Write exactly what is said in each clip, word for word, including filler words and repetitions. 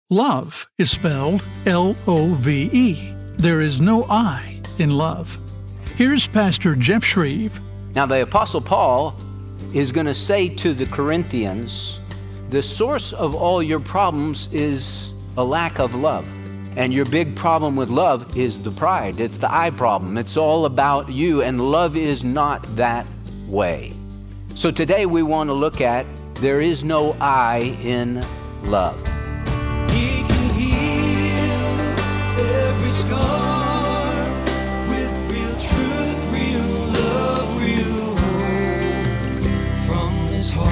Love is spelled L O V E. There is no I in love. Here's Pastor Jeff Shreve. Now, the Apostle Paul is going to say to the Corinthians, the source of all your problems is a lack of love. And your big problem with love is the pride. It's the I problem. It's all about you, and love is not that way. So today we want to look at there is no I in love. He can heal every scar with real truth, real love, real hope from his heart.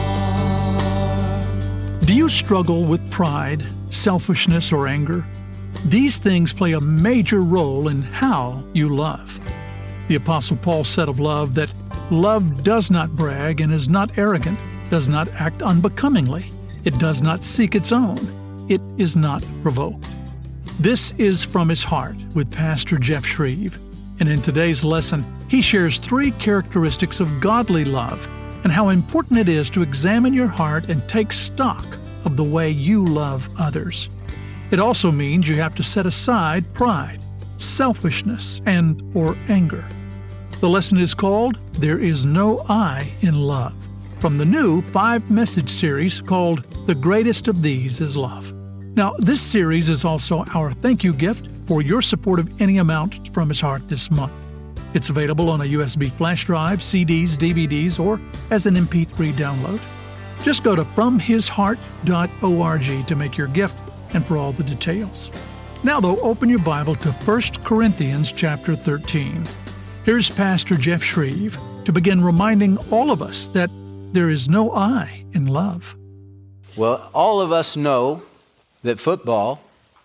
Do you struggle with pride, selfishness, or anger? These things play a major role in how you love. The Apostle Paul said of love that love does not brag and is not arrogant, does not act unbecomingly, it does not seek its own, it is not provoked. This is From His Heart with Pastor Jeff Shreve, and in today's lesson, he shares three characteristics of godly love and how important it is to examine your heart and take stock of the way you love others. It also means you have to set aside pride, selfishness, and or anger. The lesson is called There Is No I in Love, from the new five-message series called The Greatest of These is Love. Now, this series is also our thank you gift for your support of any amount from His Heart this month. It's available on a U S B flash drive, C Ds, D V Ds, or as an M P three download. Just go to from his heart dot org to make your gift and for all the details. Now, though, open your Bible to First Corinthians chapter thirteen. Here's Pastor Jeff Shreve to begin reminding all of us that there is no I in love. Well, all of us know that football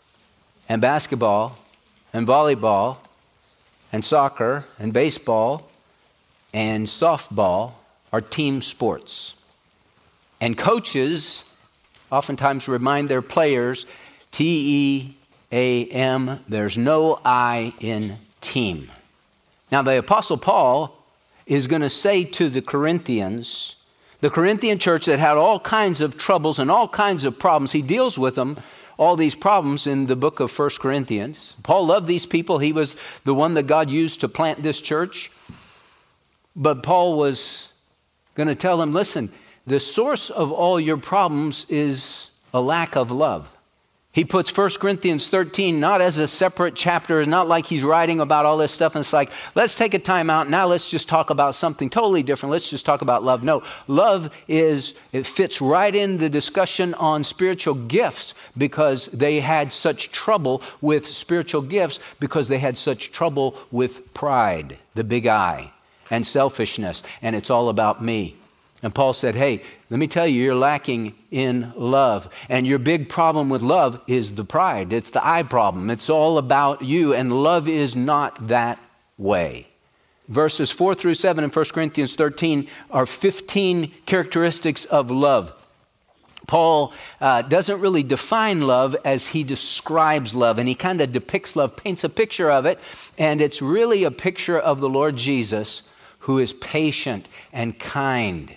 and basketball and volleyball and soccer and baseball and softball are team sports. And coaches oftentimes remind their players, T E A M, there's no I in team. Now, the Apostle Paul is going to say to the Corinthians, the Corinthian church that had all kinds of troubles and all kinds of problems, he deals with them, all these problems in the book of First Corinthians. Paul loved these people. He was the one that God used to plant this church. But Paul was going to tell them, listen, the source of all your problems is a lack of love. He puts First Corinthians thirteen not as a separate chapter, not like he's writing about all this stuff and it's like, let's take a time out, now let's just talk about something totally different. Let's just talk about love. No, love is, it fits right in the discussion on spiritual gifts because they had such trouble with spiritual gifts because they had such trouble with pride, the big I, and selfishness, and it's all about me. And Paul said, hey, let me tell you, you're lacking in love. And your big problem with love is the pride. It's the I problem. It's all about you. And love is not that way. Verses four through seven in First Corinthians thirteen are fifteen characteristics of love. Paul uh, doesn't really define love as he describes love. And he kind of depicts love, paints a picture of it. And it's really a picture of the Lord Jesus, who is patient and kind.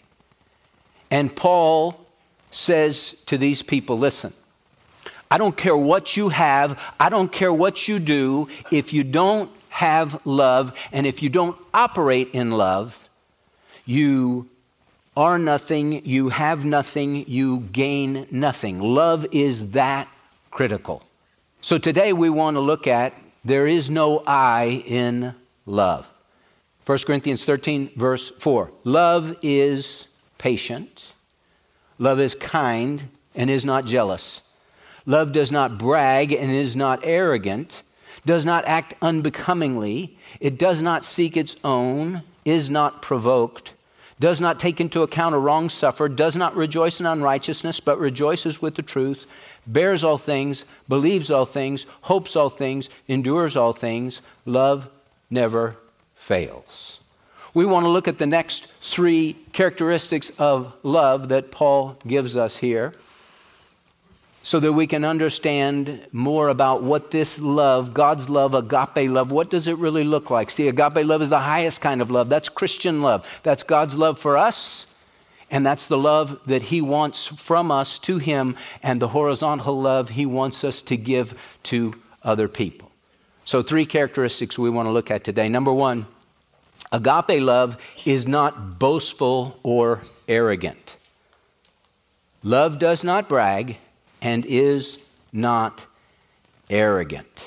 And Paul says to these people, listen, I don't care what you have, I don't care what you do, if you don't have love and if you don't operate in love, you are nothing, you have nothing, you gain nothing. Love is that critical. So today we want to look at there is no I in love. First Corinthians thirteen, verse four. Love is patient. Love is kind and is not jealous. Love does not brag and is not arrogant, does not act unbecomingly. It does not seek its own, is not provoked, does not take into account a wrong suffered, does not rejoice in unrighteousness, but rejoices with the truth, bears all things, believes all things, hopes all things, endures all things. Love never fails. We want to look at the next three characteristics of love that Paul gives us here so that we can understand more about what this love, God's love, agape love, what does it really look like? See, agape love is the highest kind of love. That's Christian love. That's God's love for us. And that's the love that he wants from us to him, and the horizontal love he wants us to give to other people. So three characteristics we want to look at today. Number one, agape love is not boastful or arrogant. Love does not brag and is not arrogant.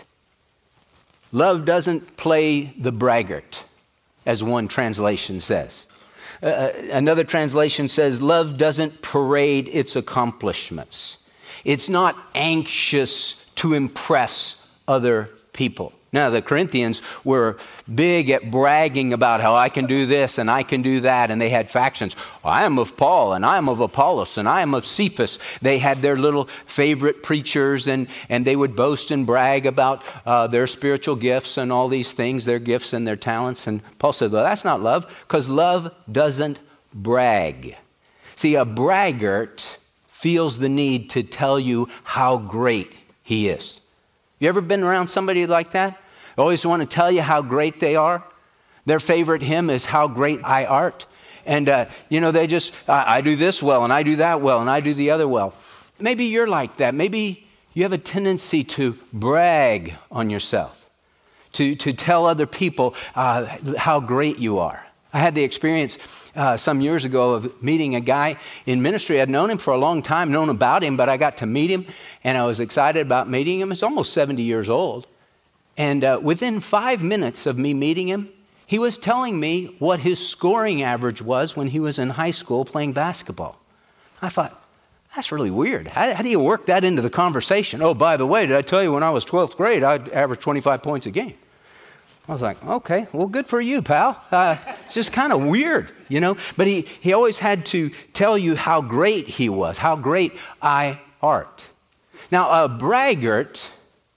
Love doesn't play the braggart, as one translation says. Uh, another translation says, love doesn't parade its accomplishments. It's not anxious to impress other people. Now, the Corinthians were big at bragging about how I can do this and I can do that, and they had factions. Well, I am of Paul, and I am of Apollos, and I am of Cephas. They had their little favorite preachers, and, and they would boast and brag about uh, their spiritual gifts and all these things, their gifts and their talents. And Paul said, well, that's not love, because love doesn't brag. See, a braggart feels the need to tell you how great he is. You ever been around somebody like that? Always want to tell you how great they are. Their favorite hymn is How Great I Art. And, uh, you know, they just, I, I do this well, and I do that well, and I do the other well. Maybe you're like that. Maybe you have a tendency to brag on yourself, to, to tell other people uh, how great you are. I had the experience uh, some years ago of meeting a guy in ministry. I'd known him for a long time, known about him, but I got to meet him, and I was excited about meeting him. He's almost seventy years old. And uh, within five minutes of me meeting him, he was telling me what his scoring average was when he was in high school playing basketball. I thought, that's really weird. How, how do you work that into the conversation? Oh, by the way, did I tell you when I was twelfth grade, I'd average twenty-five points a game? I was like, okay, well, good for you, pal. Uh, it's just kind of weird, you know. But he, he always had to tell you how great he was, how great I art. Now, a braggart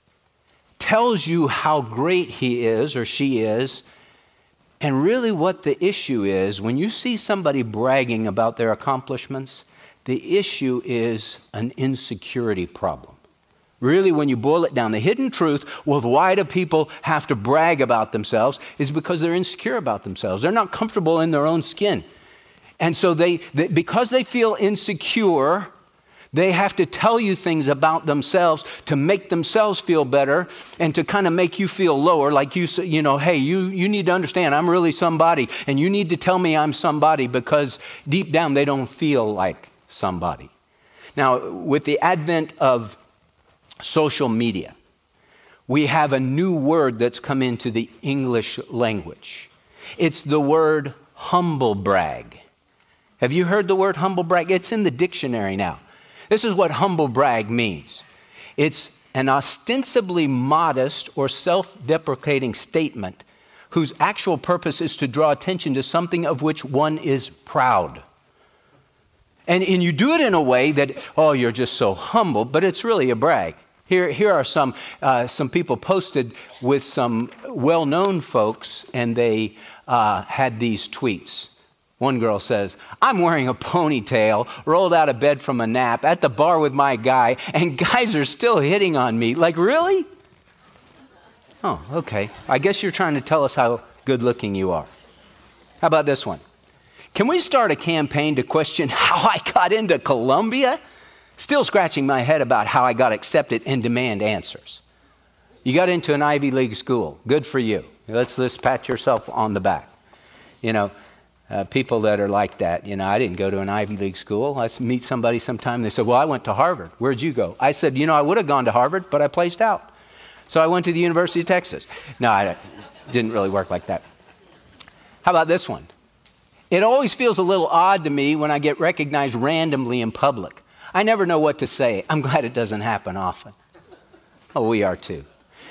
tells you how great he is or she is, and really what the issue is, when you see somebody bragging about their accomplishments, the issue is an insecurity problem. Really, when you boil it down, the hidden truth with why do people have to brag about themselves is because they're insecure about themselves. They're not comfortable in their own skin. And so they, they because they feel insecure, they have to tell you things about themselves to make themselves feel better and to kind of make you feel lower. Like you say, you know, hey, you, you need to understand I'm really somebody, and you need to tell me I'm somebody, because deep down they don't feel like somebody. Now, with the advent of social media, we have a new word that's come into the English language. It's the word humble brag. Have you heard the word humble brag? It's in the dictionary now. This is what humble brag means. It's an ostensibly modest or self-deprecating statement whose actual purpose is to draw attention to something of which one is proud. And, and you do it in a way that, oh, you're just so humble, but it's really a brag. Here, here are some, uh, some people posted with some well-known folks, and they uh, had these tweets. One girl says, I'm wearing a ponytail, rolled out of bed from a nap, at the bar with my guy, and guys are still hitting on me. Like, really? Oh, okay. I guess you're trying to tell us how good looking you are. How about this one? Can we start a campaign to question how I got into Columbia? Still scratching my head about how I got accepted and demand answers. You got into an Ivy League school. Good for you. Let's, let's pat yourself on the back. You know, uh, people that are like that, you know, I didn't go to an Ivy League school. I meet somebody sometime, they said, well, I went to Harvard. Where'd you go? I said, you know, I would have gone to Harvard, but I placed out. So I went to the University of Texas. No, I didn't really work like that. How about this one? It always feels a little odd to me when I get recognized randomly in public. I never know what to say. I'm glad it doesn't happen often. Oh, we are too.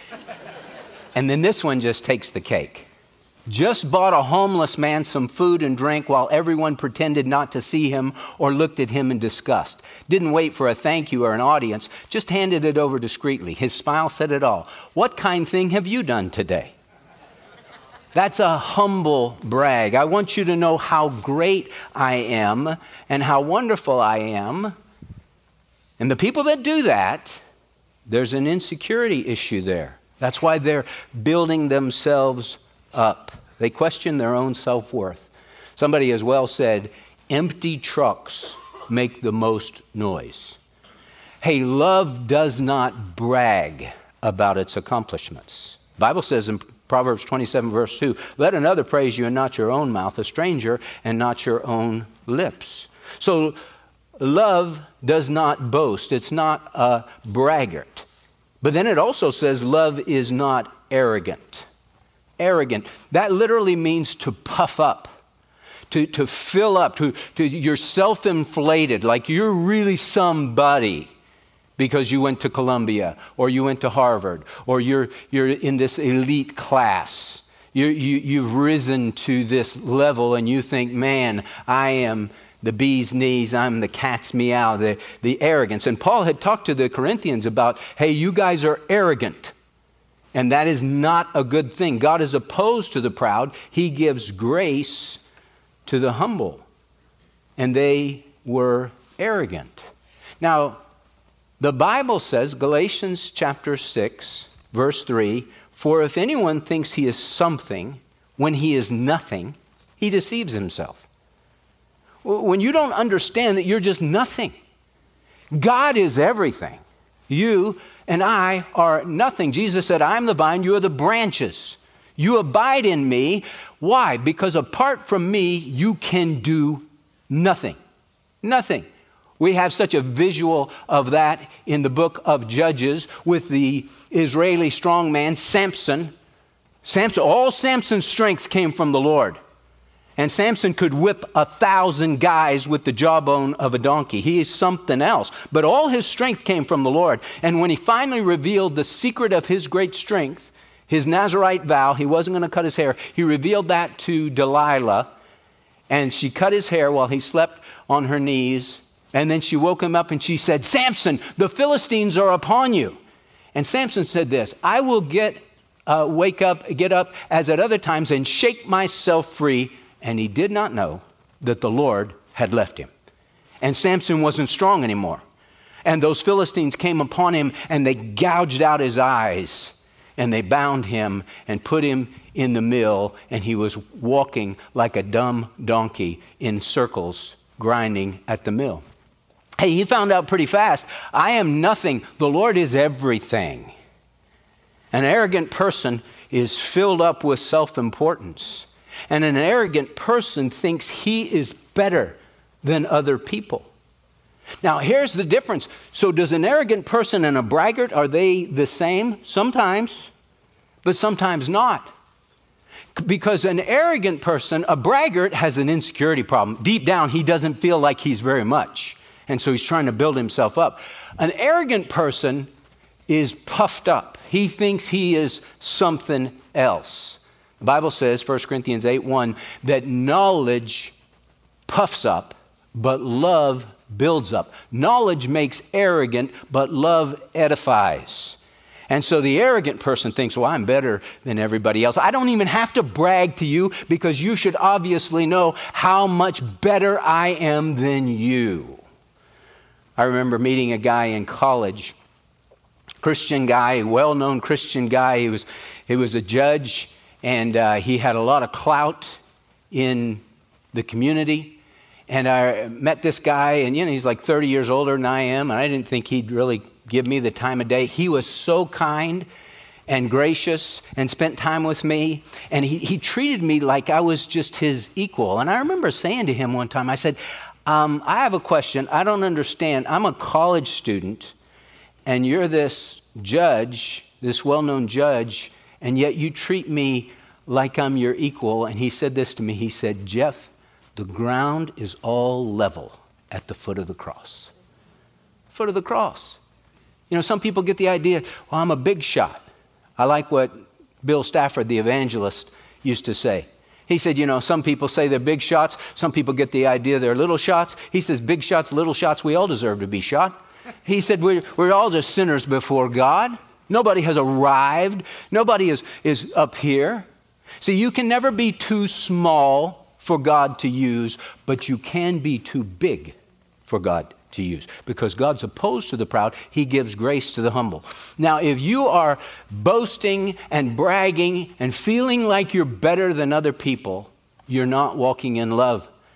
And then this one just takes the cake. Just bought a homeless man some food and drink while everyone pretended not to see him or looked at him in disgust. Didn't wait for a thank you or an audience, just handed it over discreetly. His smile said it all. What kind thing have you done today? That's a humble brag. I want you to know how great I am and how wonderful I am. And the people that do that, there's an insecurity issue there. That's why they're building themselves up. They question their own self-worth. Somebody as well said, empty trucks make the most noise. Hey, love does not brag about its accomplishments. The Bible says in Proverbs twenty-seven, verse two, let another praise you and not your own mouth, a stranger and not your own lips. So love does not boast. It's not a braggart. But then it also says love is not arrogant. Arrogant. That literally means to puff up, to, to fill up, to, to you're self-inflated, like you're really somebody because you went to Columbia or you went to Harvard or you're, you're in this elite class. You, you, you've risen to this level and you think, man, I am the bee's knees, I'm the cat's meow, the, the arrogance. And Paul had talked to the Corinthians about, hey, you guys are arrogant. And that is not a good thing. God is opposed to the proud. He gives grace to the humble. And they were arrogant. Now, the Bible says, Galatians chapter six, verse three, for if anyone thinks he is something when he is nothing, he deceives himself. When you don't understand that you're just nothing, God is everything. You and I are nothing. Jesus said, I'm the vine, you are the branches. You abide in me. Why? Because apart from me, you can do nothing. Nothing. We have such a visual of that in the book of Judges with the Israeli strongman Samson. Samson, all Samson's strength came from the Lord. And Samson could whip a thousand guys with the jawbone of a donkey. He is something else. But all his strength came from the Lord. And when he finally revealed the secret of his great strength, his Nazirite vow, he wasn't going to cut his hair. He revealed that to Delilah. And she cut his hair while he slept on her knees. And then she woke him up and she said, Samson, the Philistines are upon you. And Samson said this, I will get, uh, wake up, get up as at other times and shake myself free. And he did not know that the Lord had left him. And Samson wasn't strong anymore. And those Philistines came upon him and they gouged out his eyes. And they bound him and put him in the mill. And he was walking like a dumb donkey in circles, grinding at the mill. Hey, he found out pretty fast, I am nothing. The Lord is everything. An arrogant person is filled up with self-importance. And an arrogant person thinks he is better than other people. Now, here's the difference. So does an arrogant person and a braggart, are they the same? Sometimes, but sometimes not. Because an arrogant person, a braggart, has an insecurity problem. Deep down, he doesn't feel like he's very much. And so he's trying to build himself up. An arrogant person is puffed up. He thinks he is something else. The Bible says, First Corinthians eight one, that knowledge puffs up, but love builds up. Knowledge makes arrogant, but love edifies. And so the arrogant person thinks, well, I'm better than everybody else. I don't even have to brag to you because you should obviously know how much better I am than you. I remember meeting a guy in college, Christian guy, a well-known Christian guy. He was, he was a judge. And uh, he had a lot of clout in the community. And I met this guy, and you know, he's like thirty years older than I am, and I didn't think he'd really give me the time of day. He was so kind and gracious and spent time with me. And he, he treated me like I was just his equal. And I remember saying to him one time, I said, um, I have a question. I don't understand. I'm a college student, and you're this judge, this well-known judge, and yet you treat me like I'm your equal. And he said this to me. He said, Jeff, the ground is all level at the foot of the cross. Foot of the cross. You know, some people get the idea, well, I'm a big shot. I like what Bill Stafford, the evangelist, used to say. He said, you know, some people say they're big shots. Some people get the idea they're little shots. He says, big shots, little shots, we all deserve to be shot. He said, we're, we're all just sinners before God. Nobody has arrived. Nobody is, is up here. See, you can never be too small for God to use, but you can be too big for God to use. Because God's opposed to the proud, he gives grace to the humble. Now, if you are boasting and bragging and feeling like you're better than other people, you're not walking in love.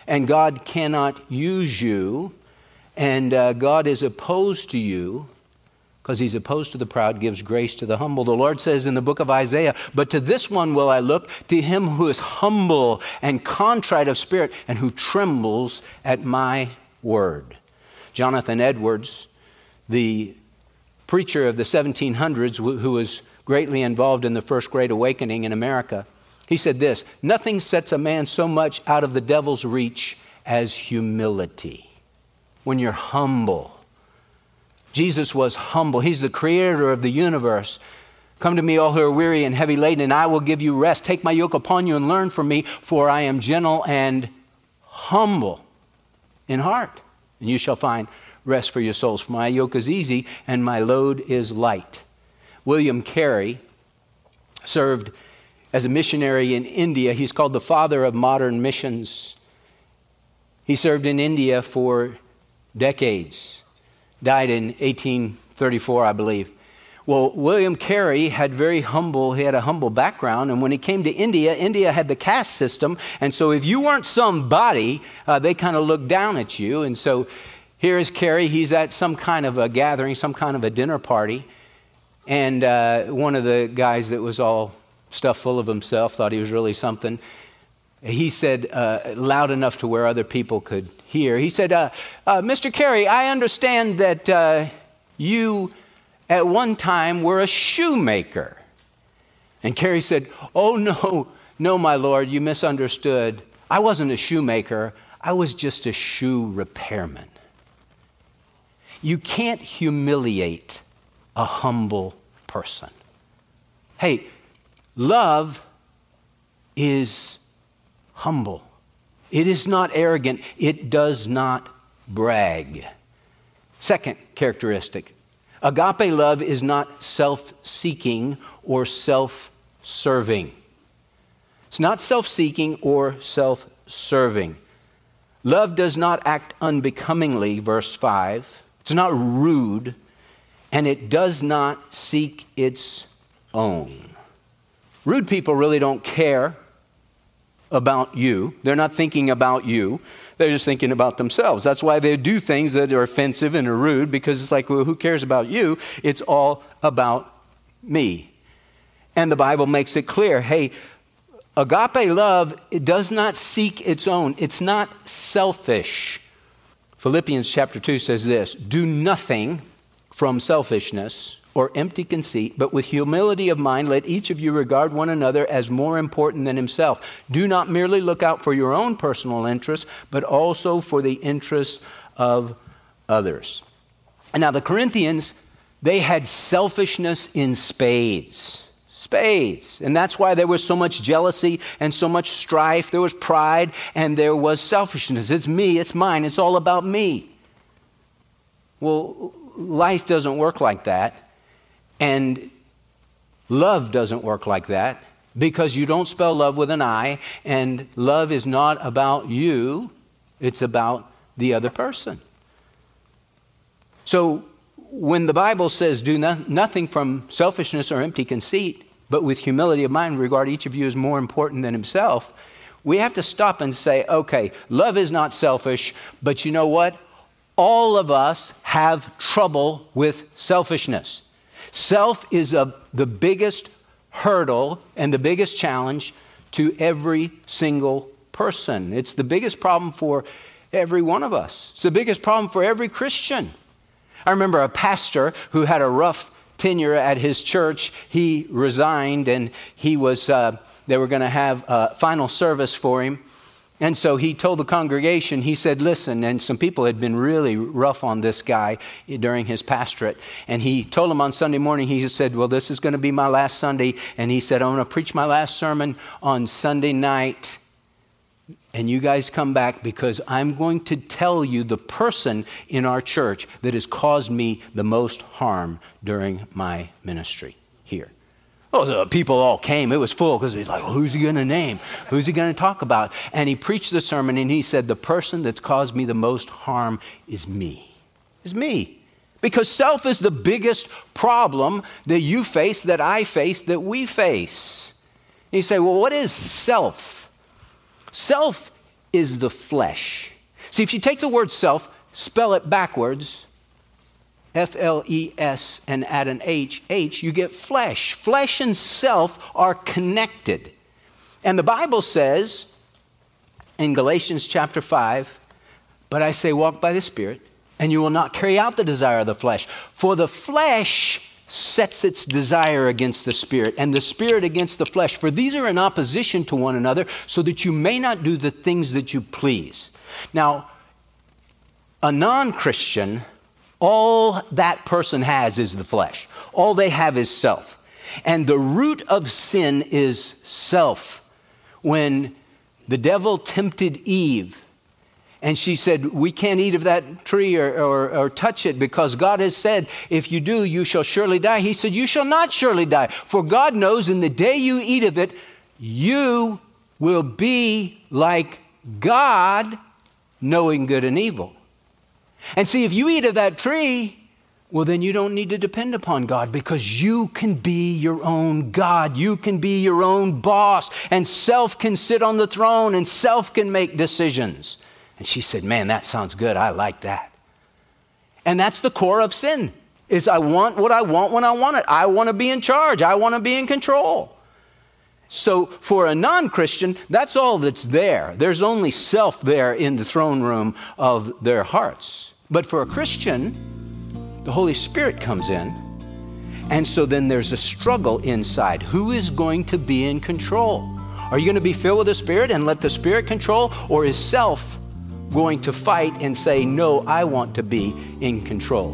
and God cannot use you, and uh, God is opposed to you, because he's opposed to the proud, gives grace to the humble. The Lord says in the book of Isaiah, but to this one will I look, to him who is humble and contrite of spirit, and who trembles at my word. Jonathan Edwards, the preacher of the seventeen hundreds, who was greatly involved in the First Great Awakening in America, he said this: nothing sets a man so much out of the devil's reach as humility. When you're humble. Jesus was humble. He's the creator of the universe. Come to me, all who are weary and heavy laden, and I will give you rest. Take my yoke upon you and learn from me, for I am gentle and humble in heart, and you shall find rest for your souls. For my yoke is easy and my load is light. William Carey served as a missionary in India. He's called the father of modern missions. He served in India for decades. Died in eighteen thirty-four, I believe. Well, William Carey had very humble, he had a humble background, and when he came to India, India had the caste system, and so if you weren't somebody, uh, they kind of looked down at you. And so here is Carey, he's at some kind of a gathering, some kind of a dinner party, and uh, one of the guys that was all stuffed full of himself, thought he was really something, he said, uh, loud enough to where other people could hear, he said, uh, uh, Mister Carey, I understand that uh, you at one time were a shoemaker. And Carey said, oh, no, no, my lord, you misunderstood. I wasn't a shoemaker. I was just a shoe repairman. You can't humiliate a humble person. Hey, love is humble. It is not arrogant. It does not brag. Second characteristic, agape love is not self-seeking or self-serving. It's not self-seeking or self-serving. Love does not act unbecomingly, verse five. It's not rude, and it does not seek its own. Rude people really don't care about you. They're not thinking about you. They're just thinking about themselves. That's why they do things that are offensive and are rude, because it's like, well, who cares about you? It's all about me. And the Bible makes it clear, hey, agape love, it does not seek its own. It's not selfish. Philippians chapter two says this, do nothing from selfishness or empty conceit, but with humility of mind, let each of you regard one another as more important than himself. Do not merely look out for your own personal interests, but also for the interests of others. And now the Corinthians, they had selfishness in spades. Spades. And that's why there was so much jealousy and so much strife. There was pride and there was selfishness. It's me, it's mine, it's all about me. Well, life doesn't work like that. And love doesn't work like that, because you don't spell love with an I, and love is not about you, it's about the other person. So when the Bible says do no- nothing from selfishness or empty conceit, but with humility of mind regard each of you as more important than himself, we have to stop and say, okay, love is not selfish, but you know what? All of us have trouble with selfishness. Self is a, the biggest hurdle and the biggest challenge to every single person. It's the biggest problem for every one of us. It's the biggest problem for every Christian. I remember a pastor who had a rough tenure at his church. He resigned, and he was, uh, they were going to have a final service for him. And so he told the congregation, he said, listen, and some people had been really rough on this guy during his pastorate. And he told them on Sunday morning, he said, well, this is going to be my last Sunday. And he said, I'm going to preach my last sermon on Sunday night. And you guys come back, because I'm going to tell you the person in our church that has caused me the most harm during my ministry here. Oh, the people all came. It was full, because he's like, well, who's he going to name? Who's he going to talk about? And he preached the sermon, and he said, the person that's caused me the most harm is me. Is me. Because self is the biggest problem that you face, that I face, that we face. And you say, well, what is self? Self is the flesh. See, if you take the word self, spell it backwards, F L E S, and add an H, H, you get flesh. Flesh and self are connected. And the Bible says in Galatians chapter five, but I say walk by the Spirit, and you will not carry out the desire of the flesh. For the flesh sets its desire against the Spirit, and the Spirit against the flesh. For these are in opposition to one another, so that you may not do the things that you please. Now, a non-Christian, all that person has is the flesh. All they have is self. And the root of sin is self. When the devil tempted Eve, and she said, we can't eat of that tree or, or, or touch it because God has said, if you do, you shall surely die. He said, you shall not surely die. For God knows in the day you eat of it, you will be like God, knowing good and evil. And see, if you eat of that tree, well, then you don't need to depend upon God, because you can be your own God. You can be your own boss, and self can sit on the throne, and self can make decisions. And she said, man, that sounds good. I like that. And that's the core of sin, is I want what I want when I want it. I want to be in charge. I want to be in control. So for a non-Christian, that's all that's there. There's only self there in the throne room of their hearts. But for a Christian, the Holy Spirit comes in. And so then there's a struggle inside. Who is going to be in control? Are you going to be filled with the Spirit and let the Spirit control? Or is self going to fight and say, no, I want to be in control?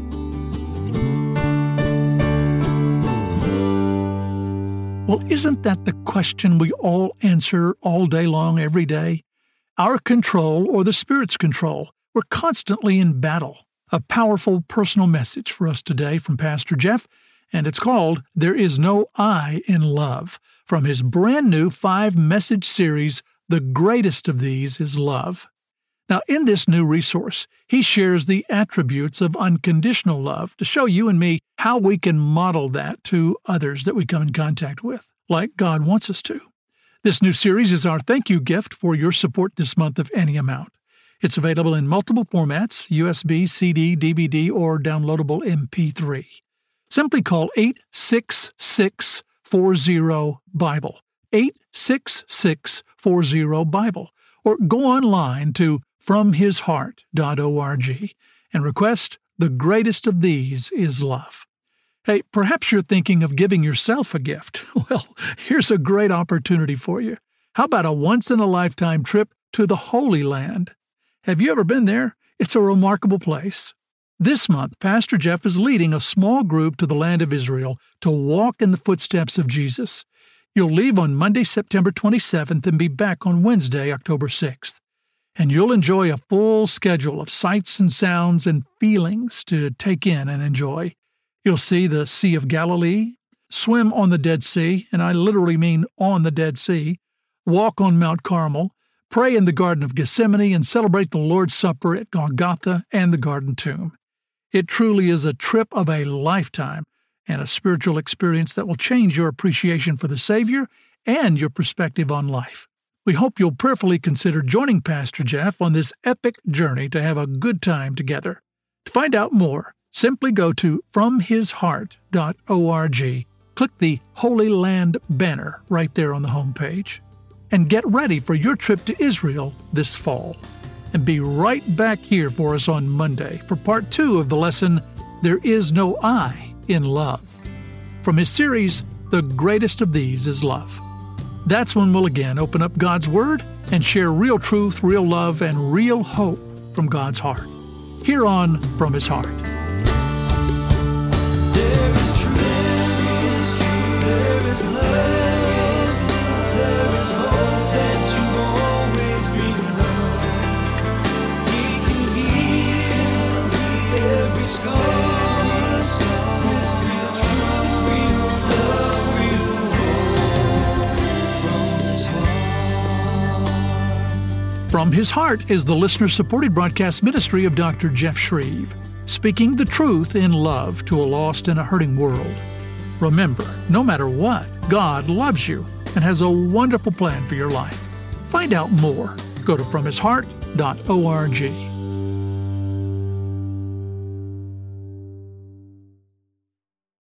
Well, isn't that the question we all answer all day long, every day? Our control or the Spirit's control? We're constantly in battle. A powerful personal message for us today from Pastor Jeff, and it's called There Is No I in Love, from his brand new five-message series, The Greatest of These is Love. Now, in this new resource, he shares the attributes of unconditional love to show you and me how we can model that to others that we come in contact with, like God wants us to. This new series is our thank you gift for your support this month of any amount. It's available in multiple formats, U S B, C D, D V D, or downloadable M P three. Simply call eight six six four zero Bible, eight six six four zero Bible, or go online to from his heart dot org and request The Greatest of These is Love. Hey, perhaps you're thinking of giving yourself a gift. Well, here's a great opportunity for you. How about a once-in-a-lifetime trip to the Holy Land? Have you ever been there? It's a remarkable place. This month, Pastor Jeff is leading a small group to the land of Israel to walk in the footsteps of Jesus. You'll leave on Monday, September twenty-seventh, and be back on Wednesday, October sixth. And you'll enjoy a full schedule of sights and sounds and feelings to take in and enjoy. You'll see the Sea of Galilee, swim on the Dead Sea, and I literally mean on the Dead Sea, walk on Mount Carmel, pray in the Garden of Gethsemane, and celebrate the Lord's Supper at Golgotha and the Garden Tomb. It truly is a trip of a lifetime and a spiritual experience that will change your appreciation for the Savior and your perspective on life. We hope you'll prayerfully consider joining Pastor Jeff on this epic journey to have a good time together. To find out more, simply go to from his heart dot org, click the Holy Land banner right there on the homepage, and get ready for your trip to Israel this fall. And be right back here for us on Monday for part two of the lesson, There Is No I in Love, from his series, The Greatest of These is Love. That's when we'll again open up God's Word and share real truth, real love, and real hope from God's heart. Here on From His Heart. There is truth, there is truth, there is love, there is hope that you always dreamed of. He can heal every scar with real truth, real love, real hope from His heart. From His Heart is the listener-supported broadcast ministry of Doctor Jeff Shreve, speaking the truth in love to a lost and a hurting world. Remember, no matter what, God loves you and has a wonderful plan for your life. Find out more Go to from his heart dot org.